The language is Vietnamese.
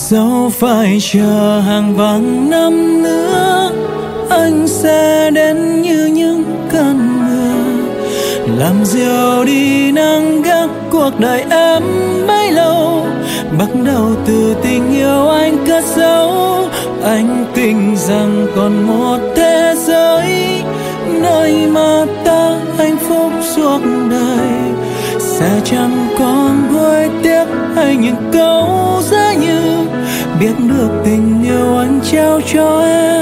Dẫu phải chờ hàng vạn năm nữa, anh sẽ đến như những cơn mưa, làm dịu đi nắng gắt cuộc đời em bấy lâu. Bắt đầu từ tình yêu anh cất giấu, anh tin rằng còn một thế giới, nơi mà ta hạnh phúc suốt đời. Sẽ chẳng còn nuối tiếc hay những câu giá như biết được tình yêu anh trao cho em.